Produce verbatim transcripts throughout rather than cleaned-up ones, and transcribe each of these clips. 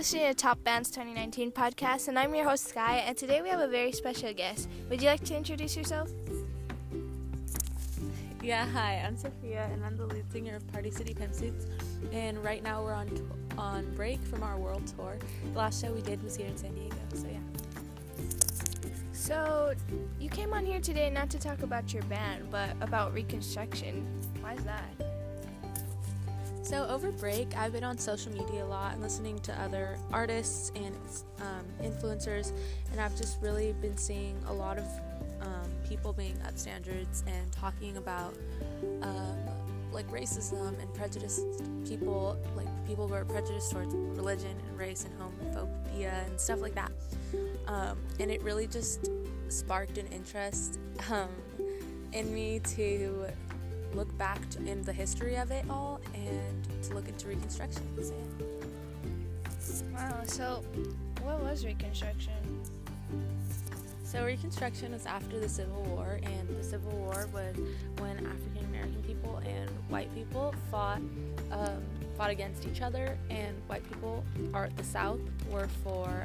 listening to Top Bands twenty nineteen podcast, and I'm your host, Sky, and today we have a very special guest. Would you like to introduce yourself? Yeah, hi, I'm Sophia, and I'm the lead singer of Party City Pimpsuits, and right now we're on t- on break from our world tour. The last show we did was here in San Diego, so yeah. So, you came on here today not to talk about your band, but about Reconstruction. Why is that? So over break, I've been on social media a lot and listening to other artists and um, influencers, and I've just really been seeing a lot of um, people being up standards and talking about um, like racism and prejudice. People like people who are prejudiced towards religion and race and homophobia and stuff like that. Um, and it really just sparked an interest um, in me to look back to, in the history of it all and to look into Reconstruction. So, yeah. Wow, so what was Reconstruction? So Reconstruction was after the Civil War, and the Civil War was when African American people and white people fought um, fought against each other, and white people, or the South, were for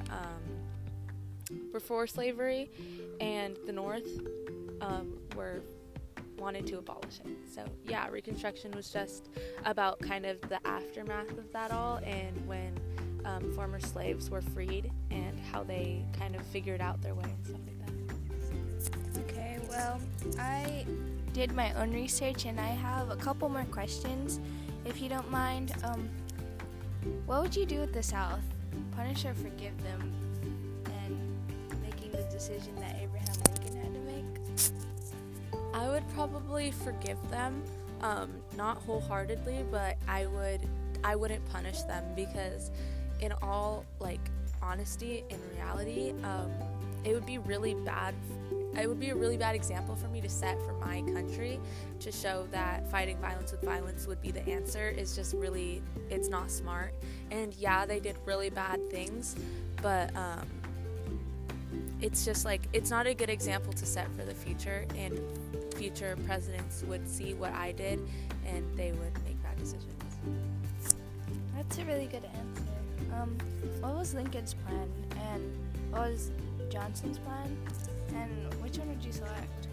um, were for slavery, and the North um, were wanted to abolish it. So yeah, Reconstruction was just about kind of the aftermath of that all, and when um, former slaves were freed and how they kind of figured out their way and stuff like that. Okay, well, I did my own research and I have a couple more questions, if you don't mind. Um, what would you do with the South? Punish or forgive them and making the decision that Abraham Lincoln had to make? I would probably forgive them, um, not wholeheartedly, but I would I wouldn't punish them, because in all like honesty and reality, um, it would be really bad. It would be a really bad example for me to set for my country, to show that fighting violence with violence would be the answer. Is just really, it's not smart. And yeah, they did really bad things, but um, it's just like, it's not a good example to set for the future, and future presidents would see what I did and they would make bad decisions. That's a really good answer. Um, what was Lincoln's plan, and what was Johnson's plan, and which one would you select?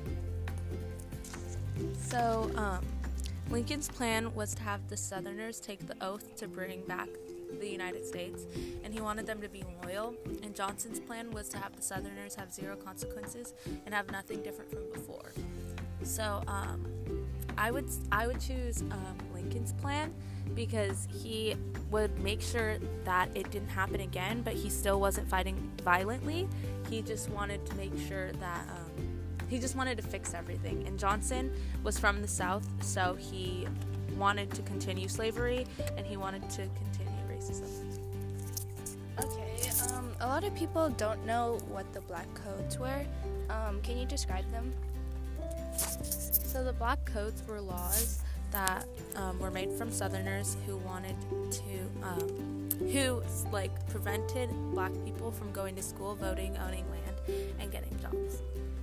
So, um, Lincoln's plan was to have the Southerners take the oath to bring back the United States, and he wanted them to be loyal. And Johnson's plan was to have the Southerners have zero consequences and have nothing different from before. So, um, I would I would choose um, Lincoln's plan, because he would make sure that it didn't happen again, but he still wasn't fighting violently. He just wanted to make sure that um, he just wanted to fix everything. And Johnson was from the South, so he wanted to continue slavery and he wanted to continue racism. Okay, um, a lot of people don't know what the Black Codes were. Um, can you describe them? So the Black Codes were laws that um, were made from Southerners who wanted to, um, who like prevented Black people from going to school, voting, owning land, and getting jobs.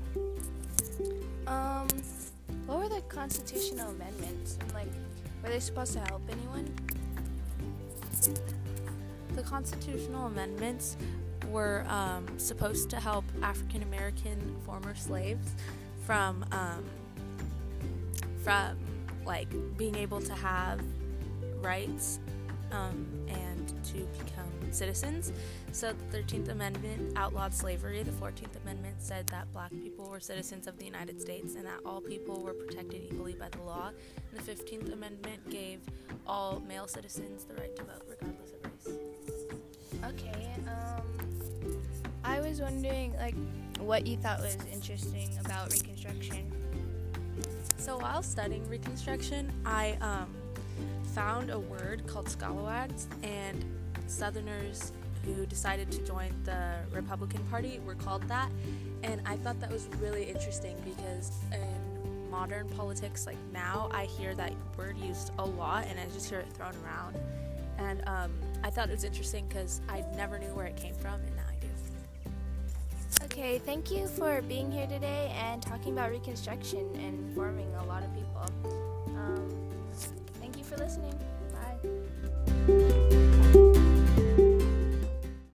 Um, what were the constitutional amendments? And, like, were they supposed to help anyone? The constitutional amendments were um, supposed to help African American former slaves from um, from like being able to have rights um, and to become citizens. So the thirteenth Amendment outlawed slavery. The fourteenth Amendment said that Black people were citizens of the United States and that all people were protected equally by the law. And the fifteenth Amendment gave all male citizens the right to vote regardless of race. Okay, um, I was wondering, like, what you thought was interesting about Reconstruction. So while studying Reconstruction, I um, found a word called scalawags, and Southerners who decided to join the Republican Party were called that. And I thought that was really interesting, because in modern politics, like now, I hear that word used a lot and I just hear it thrown around. And um, I thought it was interesting because I never knew where it came from, and now I do. Okay, thank you for being here today and talking about Reconstruction and informing a lot of people.